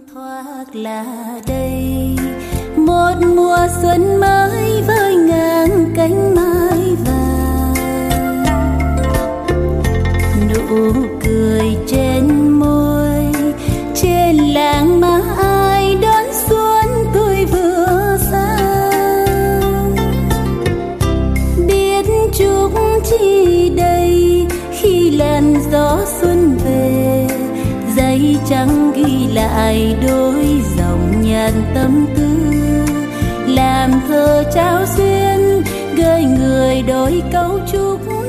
thoát là đây một mùa xuân mới với ngàn cánh mai vàng, nụ cười trên môi trên làng má ai đón xuân tôi vừa sang, biết chúc chi đây khi làn gió xuân về, giấy trắng ghi lại đôi dòng nhàn tâm tư, làm thơ trao duyên gửi người đôi câu chúc.